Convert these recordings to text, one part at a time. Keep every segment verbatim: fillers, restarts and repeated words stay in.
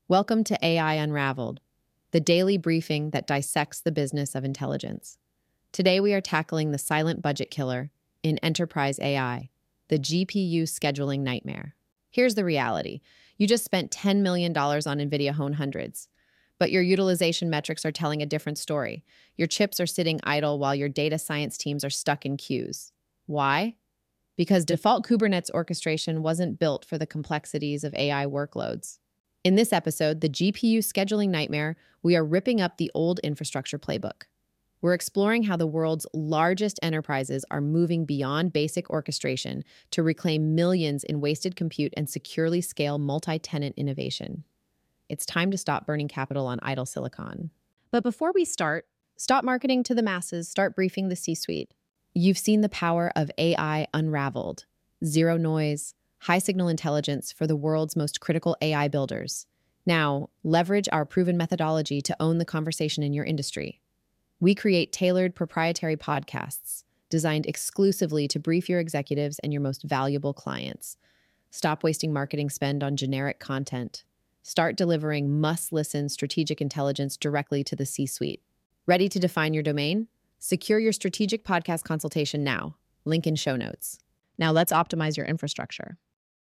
Welcome to A I Unraveled, the daily briefing that dissects the business of intelligence. Today we are tackling the silent budget killer in enterprise A I, the G P U scheduling nightmare. Here's the reality. You just spent ten million dollars on NVIDIA Hone Hundreds, but your utilization metrics are telling a different story. Your chips are sitting idle while your data science teams are stuck in queues. Why? Because default Kubernetes orchestration wasn't built for the complexities of A I workloads. In this episode, the G P U scheduling nightmare, we are ripping up the old infrastructure playbook. We're exploring how the world's largest enterprises are moving beyond basic orchestration to reclaim millions in wasted compute and securely scale multi-tenant innovation. It's time to stop burning capital on idle silicon. But before we start, stop marketing to the masses, start briefing the C-suite. You've seen the power of A I unraveled. Zero noise, high signal intelligence for the world's most critical A I builders. Now, leverage our proven methodology to own the conversation in your industry. We create tailored proprietary podcasts designed exclusively to brief your executives and your most valuable clients. Stop wasting marketing spend on generic content. Start delivering must-listen strategic intelligence directly to the C-suite. Ready to define your domain? Secure your strategic podcast consultation now. Link in show notes. Now let's optimize your infrastructure.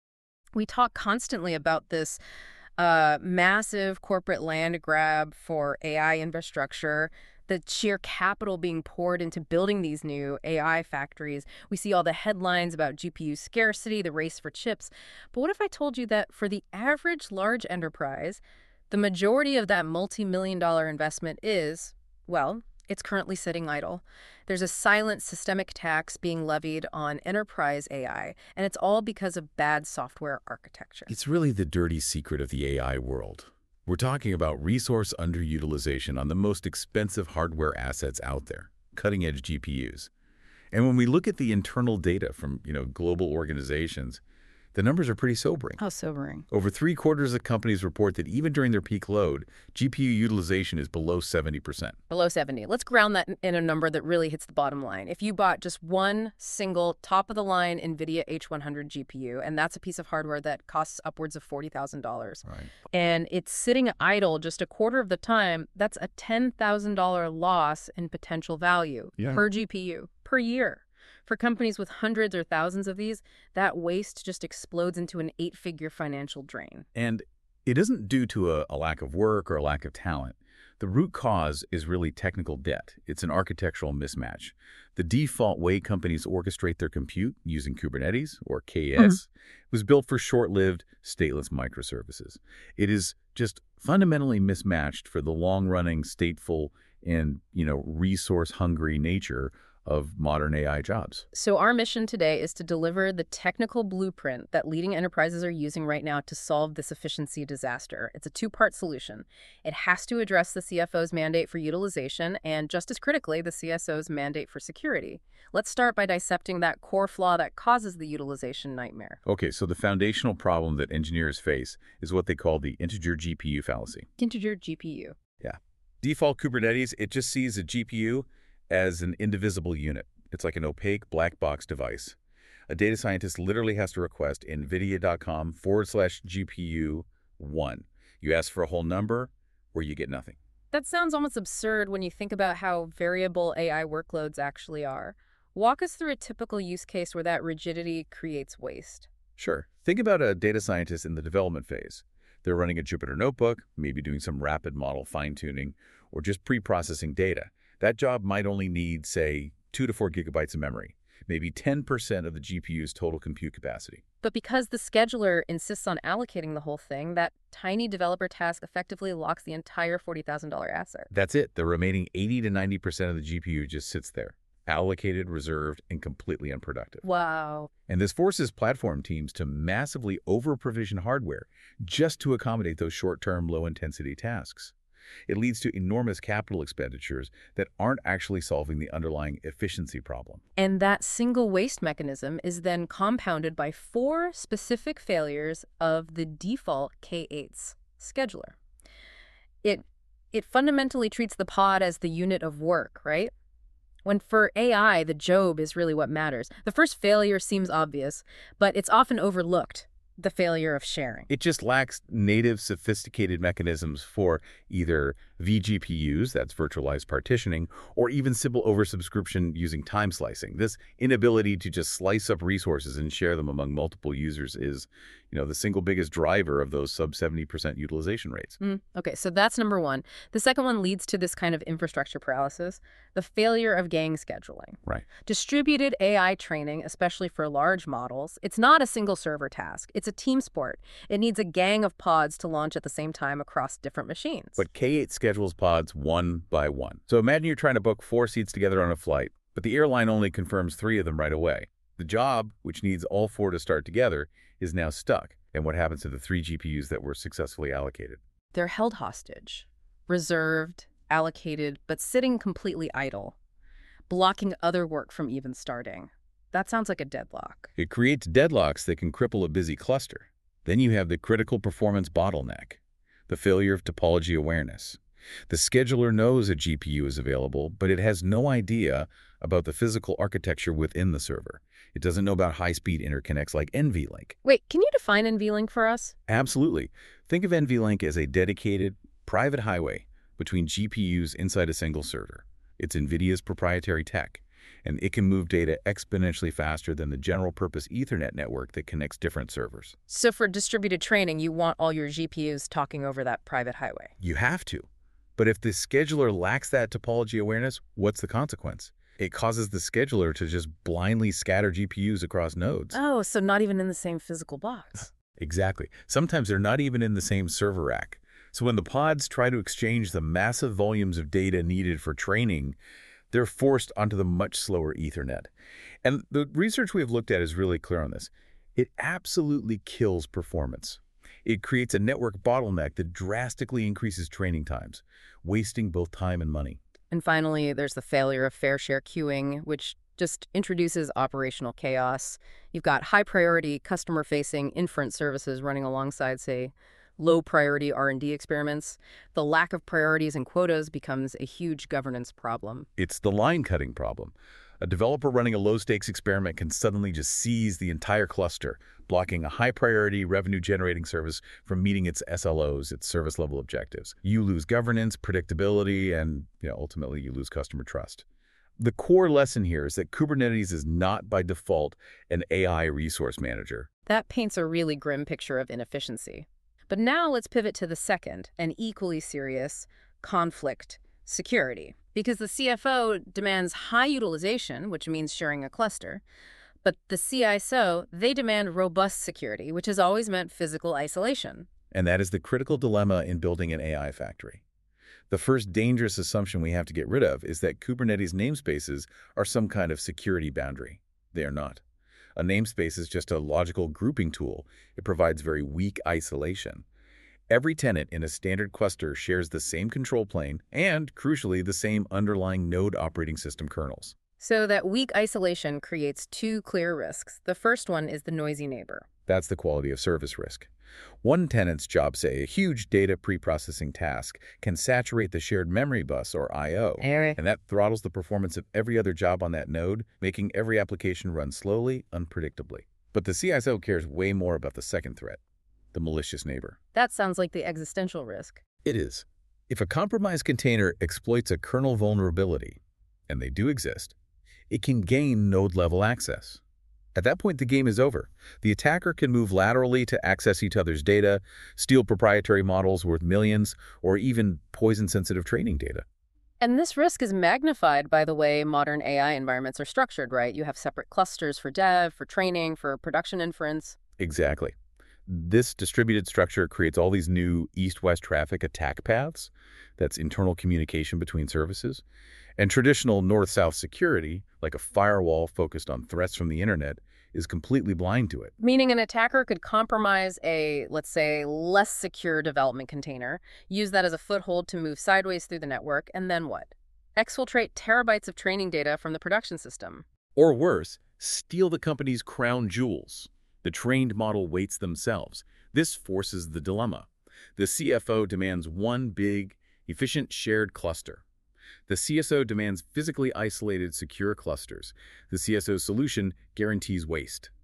We talk constantly about this uh, massive corporate land grab for A I infrastructure, the sheer capital being poured into building these new A I factories. We see all the headlines about G P U scarcity, the race for chips. But what if I told you that for the average large enterprise, the majority of that multi-million dollar investment is, well, it's currently sitting idle. There's a silent systemic tax being levied on enterprise A I, and it's all because of bad software architecture. It's really the dirty secret of the A I world. We're talking about resource underutilization on the most expensive hardware assets out there, cutting-edge G P Us. And when we look at the internal data from, you know, global organizations, the numbers are pretty sobering. How sobering? Over three quarters of companies report that even during their peak load, G P U utilization is below seventy percent. Below seventy. Let's ground that in a number that really hits the bottom line. If you bought just one single top-of-the-line NVIDIA H one hundred G P U, and that's a piece of hardware that costs upwards of forty thousand dollars, Right. and it's sitting idle just a quarter of the time, that's a ten thousand dollar loss in potential value Yeah. per G P U per year. For companies with hundreds or thousands of these, that waste just explodes into an eight-figure financial drain. And it isn't due to a, a lack of work or a lack of talent. The root cause is really technical debt. It's an architectural mismatch. The default way companies orchestrate their compute using Kubernetes, or K S, mm-hmm. was built for short-lived, stateless microservices. It is just fundamentally mismatched for the long-running, stateful, and, you know, resource-hungry nature of modern A I jobs. So our mission today is to deliver the technical blueprint that leading enterprises are using right now to solve this efficiency disaster. It's a two-part solution. It has to address the C F O's mandate for utilization and, just as critically, the C S O's mandate for security. Let's start by dissecting that core flaw that causes the utilization nightmare. Okay, so the foundational problem that engineers face is what they call the integer G P U fallacy. Integer G P U. Yeah. Default Kubernetes, it just sees a G P U as an indivisible unit. It's like an opaque black box device. A data scientist literally has to request nvidia.com forward slash GPU one. You ask for a whole number, or you get nothing. That sounds almost absurd when you think about how variable A I workloads actually are. Walk us through a typical use case where that rigidity creates waste. Sure. Think about a data scientist in the development phase. They're running a Jupyter notebook, maybe doing some rapid model fine-tuning, or just pre-processing data. That job might only need, say, two to four gigabytes of memory, maybe ten percent of the G P U's total compute capacity. But because the scheduler insists on allocating the whole thing, that tiny developer task effectively locks the entire forty thousand dollar asset. That's it. The remaining eighty to ninety percent of the G P U just sits there, allocated, reserved, and completely unproductive. Wow. And this forces platform teams to massively over-provision hardware just to accommodate those short-term, low-intensity tasks. It leads to enormous capital expenditures that aren't actually solving the underlying efficiency problem. And that single waste mechanism is then compounded by four specific failures of the default K eight's scheduler. It, it fundamentally treats the pod as the unit of work, right? When for A I, the job is really what matters. The first failure seems obvious, but it's often overlooked. The failure of sharing. It just lacks native sophisticated mechanisms for either vGPUs, that's virtualized partitioning, or even simple oversubscription using time slicing. This inability to just slice up resources and share them among multiple users is, you know, the single biggest driver of those sub seventy percent utilization rates. Mm, okay, so that's number one. The second one leads to this kind of infrastructure paralysis, the failure of gang scheduling. Right. Distributed A I training, especially for large models, it's not a single server task. It's a team sport. It needs a gang of pods to launch at the same time across different machines. But K eight schedules pods one by one. So imagine you're trying to book four seats together on a flight, but the airline only confirms three of them right away. The job, which needs all four to start together, is now stuck. And what happens to the three G P Us that were successfully allocated? They're held hostage, reserved, allocated, but sitting completely idle, blocking other work from even starting. That sounds like a deadlock. It creates deadlocks that can cripple a busy cluster. Then you have the critical performance bottleneck, the failure of topology awareness. The scheduler knows a G P U is available, but it has no idea about the physical architecture within the server. It doesn't know about high-speed interconnects like NVLink. Wait, can you define NVLink for us? Absolutely. Think of NVLink as a dedicated, private highway between G P Us inside a single server. It's NVIDIA's proprietary tech, and it can move data exponentially faster than the general-purpose Ethernet network that connects different servers. So for distributed training, you want all your G P Us talking over that private highway. You have to. But if the scheduler lacks that topology awareness, what's the consequence? It causes the scheduler to just blindly scatter G P Us across nodes. Oh, so not even in the same physical box. Exactly. Sometimes they're not even in the same server rack. So when the pods try to exchange the massive volumes of data needed for training, they're forced onto the much slower Ethernet. And the research we've looked at is really clear on this. It absolutely kills performance. It creates a network bottleneck that drastically increases training times, wasting both time and money. And finally, there's the failure of fair share queuing, which just introduces operational chaos. You've got high-priority, customer-facing inference services running alongside, say, low-priority R and D experiments. The lack of priorities and quotas becomes a huge governance problem. It's the line-cutting problem. A developer running a low-stakes experiment can suddenly just seize the entire cluster, blocking a high-priority revenue-generating service from meeting its S L Os, its service-level objectives. You lose governance, predictability, and you know, ultimately you lose customer trust. The core lesson here is that Kubernetes is not by default an A I resource manager. That paints a really grim picture of inefficiency. But now let's pivot to the second, and equally serious, conflict security. Because the C F O demands high utilization, which means sharing a cluster, but the C I S O, they demand robust security, which has always meant physical isolation. And that is the critical dilemma in building an A I factory. The first dangerous assumption we have to get rid of is that Kubernetes namespaces are some kind of security boundary. They are not. A namespace is just a logical grouping tool. It provides very weak isolation. Every tenant in a standard cluster shares the same control plane and, crucially, the same underlying node operating system kernels. So that weak isolation creates two clear risks. The first one is the noisy neighbor. That's the quality of service risk. One tenant's job, say, a huge data preprocessing task, can saturate the shared memory bus, or I O, Eric. and that throttles the performance of every other job on that node, making every application run slowly, unpredictably. But the C I S O cares way more about the second threat, the malicious neighbor. That sounds like the existential risk. It is. If a compromised container exploits a kernel vulnerability, and they do exist, it can gain node-level access. At that point, the game is over. The attacker can move laterally to access each other's data, steal proprietary models worth millions, or even poison sensitive training data. And this risk is magnified by the way modern A I environments are structured, right? You have separate clusters for dev, for training, for production inference. Exactly. This distributed structure creates all these new east-west traffic attack paths. That's internal communication between services. And traditional north-south security, like a firewall focused on threats from the internet, is completely blind to it. Meaning an attacker could compromise a, let's say, less secure development container, use that as a foothold to move sideways through the network, and then what? Exfiltrate terabytes of training data from the production system. Or worse, steal the company's crown jewels. The trained model weights themselves. This forces the dilemma. The C F O demands one big, efficient shared cluster. The C S O demands physically isolated, secure clusters. The C S O solution guarantees waste.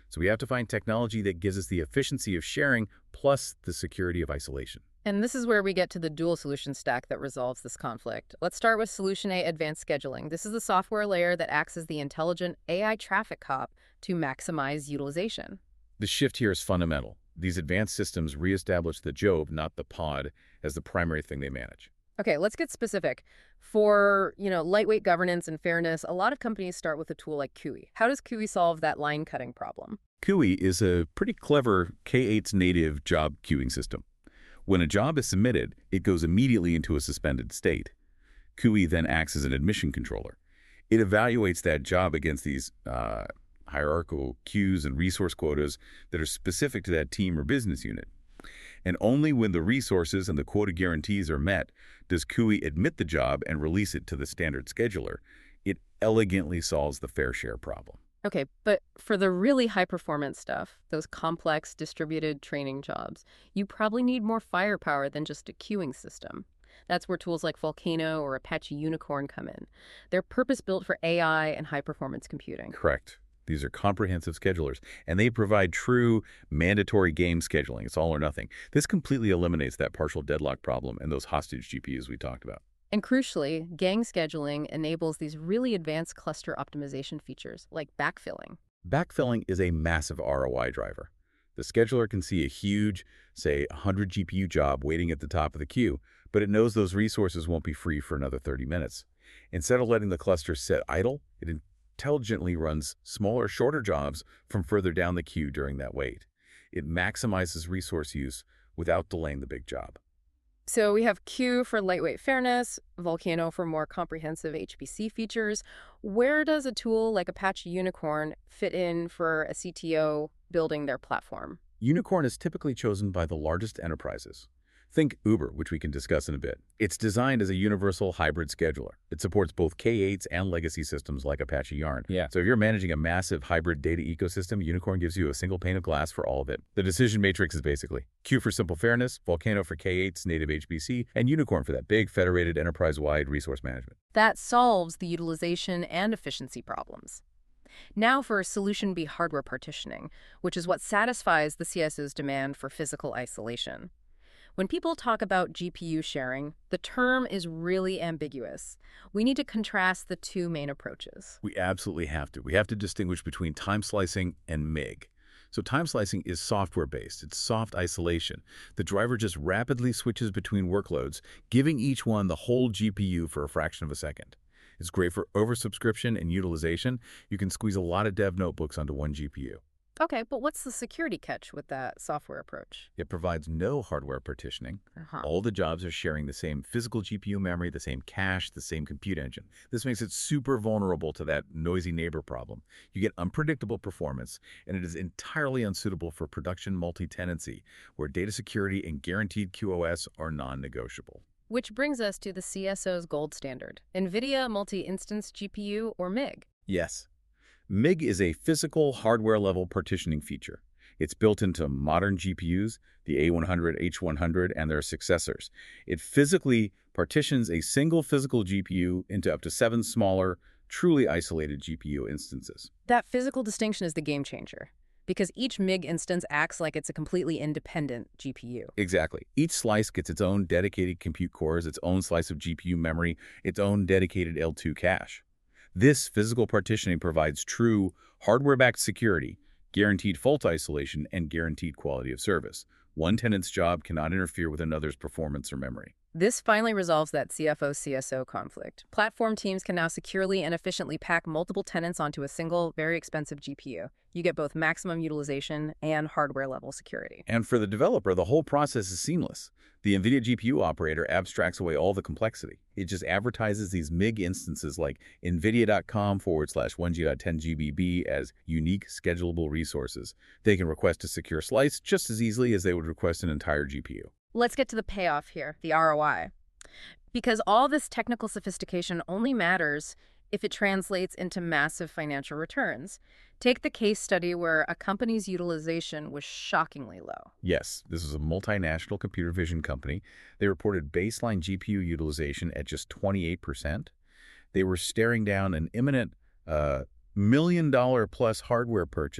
So we have to find technology that gives us the efficiency of sharing plus the security of isolation. And this is where we get to the dual solution stack that resolves this conflict. Let's start with Solution A, Advanced Scheduling. This is the software layer that acts as the intelligent A I traffic cop to maximize utilization. The shift here is fundamental. These advanced systems reestablish the job, not the pod, as the primary thing they manage. Okay, let's get specific. For, you know, lightweight governance and fairness, a lot of companies start with a tool like Q E. How does Q E solve that line cutting problem? Q E is a pretty clever K eight's native job queuing system. When a job is submitted, it goes immediately into a suspended state. Q E then acts as an admission controller. It evaluates that job against these uh, hierarchical queues and resource quotas that are specific to that team or business unit. And only when the resources and the quota guarantees are met does Q E admit the job and release it to the standard scheduler. It elegantly solves the fair share problem. Okay, but for the really high-performance stuff, those complex distributed training jobs, you probably need more firepower than just a queuing system. That's where tools like Volcano or Apache Unicorn come in. They're purpose-built for A I and high-performance computing. Correct. These are comprehensive schedulers, and they provide true mandatory game scheduling. It's all or nothing. This completely eliminates that partial deadlock problem and those hostage G P Us we talked about. And crucially, gang scheduling enables these really advanced cluster optimization features, like backfilling. Backfilling is a massive R O I driver. The scheduler can see a huge, say, one hundred G P U job waiting at the top of the queue, but it knows those resources won't be free for another thirty minutes. Instead of letting the cluster sit idle, it intelligently runs smaller, shorter jobs from further down the queue during that wait. It maximizes resource use without delaying the big job. So we have Q for lightweight fairness, Volcano for more comprehensive H P C features. Where does a tool like Apache Unicorn fit in for a C T O building their platform? Unicorn is typically chosen by the largest enterprises. Think Uber, which we can discuss in a bit. It's designed as a universal hybrid scheduler. It supports both K eights and legacy systems like Apache Yarn. Yeah. So if you're managing a massive hybrid data ecosystem, Unicorn gives you a single pane of glass for all of it. The decision matrix is basically Q for simple fairness, Volcano for K eights, native H P C, and Unicorn for that big federated enterprise-wide resource management. That solves the utilization and efficiency problems. Now for Solution B, hardware partitioning, which is what satisfies the C S O's demand for physical isolation. When people talk about G P U sharing, the term is really ambiguous. We need to contrast the two main approaches. We absolutely have to. We have to distinguish between time slicing and M I G. So time slicing is software-based. It's soft isolation. The driver just rapidly switches between workloads, giving each one the whole G P U for a fraction of a second. It's great for oversubscription and utilization. You can squeeze a lot of dev notebooks onto one G P U. Okay, but what's the security catch with that software approach? It provides no hardware partitioning. Uh-huh. All the jobs are sharing the same physical G P U memory, the same cache, the same compute engine. This makes it super vulnerable to that noisy neighbor problem. You get unpredictable performance, and it is entirely unsuitable for production multi-tenancy, where data security and guaranteed Q o S are non-negotiable. Which brings us to the C S O's gold standard, NVIDIA Multi-Instance G P U, or M I G. Yes. M I G is a physical hardware-level partitioning feature. It's built into modern G P Us, the A one hundred, H one hundred, and their successors. It physically partitions a single physical G P U into up to seven smaller, truly isolated G P U instances. That physical distinction is the game changer, because each M I G instance acts like it's a completely independent G P U. Exactly. Each slice gets its own dedicated compute cores, its own slice of G P U memory, its own dedicated L two cache. This physical partitioning provides true hardware-backed security, guaranteed fault isolation, and guaranteed quality of service. One tenant's job cannot interfere with another's performance or memory. This finally resolves that C F O C S O conflict. Platform teams can now securely and efficiently pack multiple tenants onto a single, very expensive G P U. You get both maximum utilization and hardware-level security. And for the developer, the whole process is seamless. The NVIDIA G P U operator abstracts away all the complexity. It just advertises these M I G instances like nvidia.com forward slash 1G.10GBB as unique schedulable resources. They can request a secure slice just as easily as they would request an entire G P U. Let's get to the payoff here, the R O I. Because all this technical sophistication only matters if it translates into massive financial returns. Take the case study where a company's utilization was shockingly low. Yes, this is a multinational computer vision company. They reported baseline G P U utilization at just twenty-eight percent. They were staring down an imminent uh, million dollar plus hardware purchase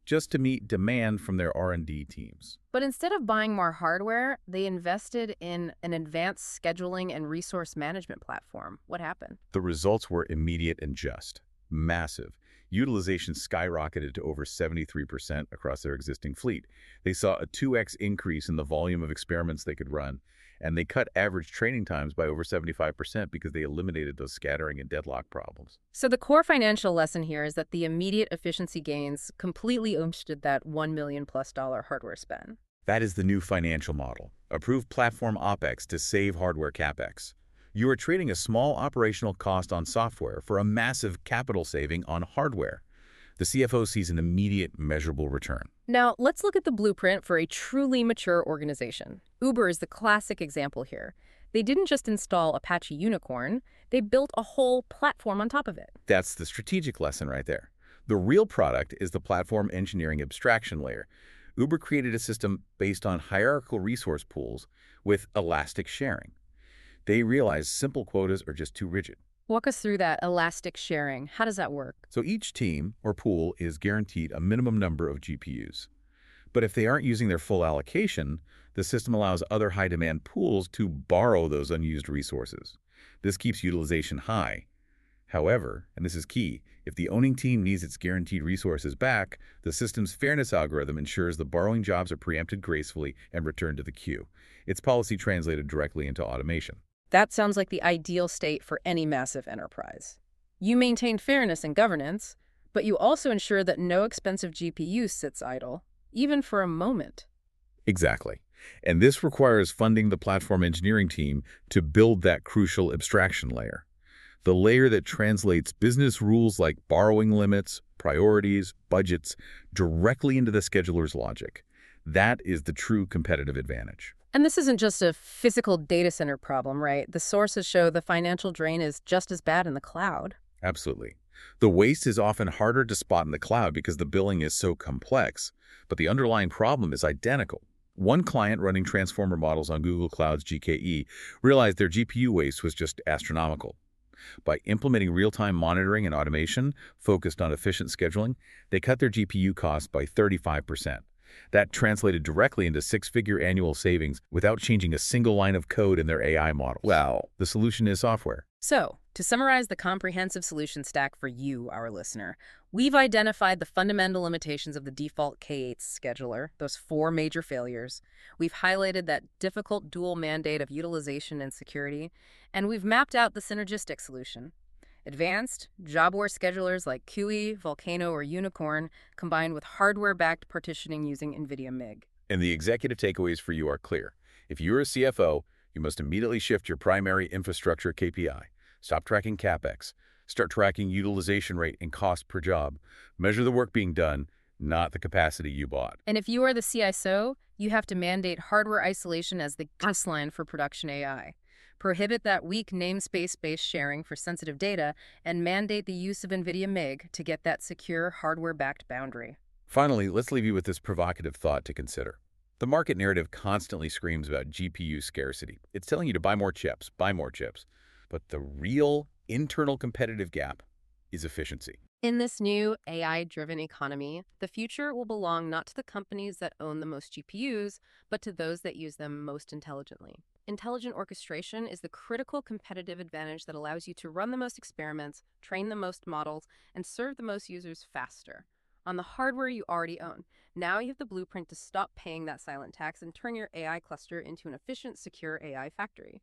just to meet demand from their R and D teams. But instead of buying more hardware, they invested in an advanced scheduling and resource management platform. What happened? The results were immediate and just. Massive. Utilization skyrocketed to over seventy-three percent across their existing fleet. They saw a two X increase in the volume of experiments they could run, and they cut average training times by over seventy-five percent because they eliminated those scattering and deadlock problems. So the core financial lesson here is that the immediate efficiency gains completely ousted that one million plus dollar hardware spend. That is the new financial model. Approve platform OpEx to save hardware CapEx. You are trading a small operational cost on software for a massive capital saving on hardware. The C F O sees an immediate, measurable return. Now, let's look at the blueprint for a truly mature organization. Uber is the classic example here. They didn't just install Apache Unicorn, they built a whole platform on top of it. That's the strategic lesson right there. The real product is the platform engineering abstraction layer. Uber created a system based on hierarchical resource pools with elastic sharing. They realized simple quotas are just too rigid. Walk us through that elastic sharing. How does that work? So each team or pool is guaranteed a minimum number of G P Us. But if they aren't using their full allocation, the system allows other high-demand pools to borrow those unused resources. This keeps utilization high. However, and this is key, if the owning team needs its guaranteed resources back, the system's fairness algorithm ensures the borrowing jobs are preempted gracefully and returned to the queue. It's policy translated directly into automation. That sounds like the ideal state for any massive enterprise. You maintain fairness and governance, but you also ensure that no expensive G P U sits idle, even for a moment. Exactly. And this requires funding the platform engineering team to build that crucial abstraction layer. The layer that translates business rules like borrowing limits, priorities, budgets, directly into the scheduler's logic. That is the true competitive advantage. And this isn't just a physical data center problem, right? The sources show the financial drain is just as bad in the cloud. Absolutely. The waste is often harder to spot in the cloud because the billing is so complex, but the underlying problem is identical. One client running transformer models on Google Cloud's G K E realized their G P U waste was just astronomical. By implementing real-time monitoring and automation focused on efficient scheduling, they cut their G P U costs by thirty-five percent. That translated directly into six-figure annual savings without changing a single line of code in their A I models. Wow. The solution is software. So, to summarize the comprehensive solution stack for you, our listener, we've identified the fundamental limitations of the default K eight scheduler, those four major failures. We've highlighted that difficult dual mandate of utilization and security, and we've mapped out the synergistic solution. Advanced, job-aware schedulers like Q E, Volcano, or Unicorn, combined with hardware-backed partitioning using NVIDIA M I G. And the executive takeaways for you are clear. If you're a C F O, you must immediately shift your primary infrastructure K P I. Stop tracking CapEx. Start tracking utilization rate and cost per job. Measure the work being done, not the capacity you bought. And if you are the C I S O, you have to mandate hardware isolation as the gas line for production A I. Prohibit that weak namespace-based sharing for sensitive data, and mandate the use of NVIDIA M I G to get that secure hardware-backed boundary. Finally, let's leave you with this provocative thought to consider. The market narrative constantly screams about G P U scarcity. It's telling you to buy more chips, buy more chips. But the real internal competitive gap is efficiency. In this new A I-driven economy, the future will belong not to the companies that own the most G P Us, but to those that use them most intelligently. Intelligent orchestration is the critical competitive advantage that allows you to run the most experiments, train the most models, and serve the most users faster on the hardware you already own. Now you have the blueprint to stop paying that silent tax and turn your A I cluster into an efficient, secure A I factory.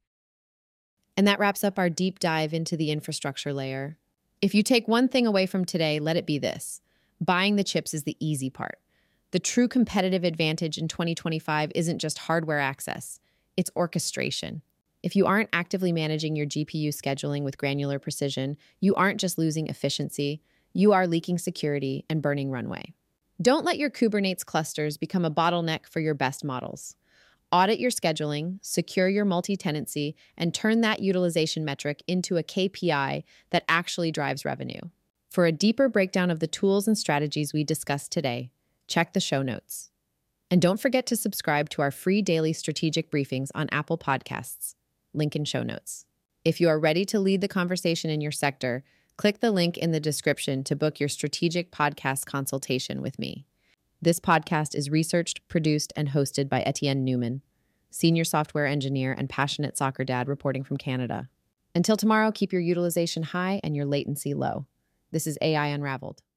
And that wraps up our deep dive into the infrastructure layer. If you take one thing away from today, let it be this. Buying the chips is the easy part. The true competitive advantage in twenty twenty-five isn't just hardware access. It's orchestration. If you aren't actively managing your G P U scheduling with granular precision, you aren't just losing efficiency, you are leaking security and burning runway. Don't let your Kubernetes clusters become a bottleneck for your best models. Audit your scheduling, secure your multi-tenancy, and turn that utilization metric into a K P I that actually drives revenue. For a deeper breakdown of the tools and strategies we discussed today, check the show notes. And don't forget to subscribe to our free daily strategic briefings on Apple Podcasts. Link in show notes. If you are ready to lead the conversation in your sector, click the link in the description to book your strategic podcast consultation with me. This podcast is researched, produced, and hosted by Etienne Newman, senior software engineer and passionate soccer dad reporting from Canada. Until tomorrow, keep your utilization high and your latency low. This is A I Unraveled.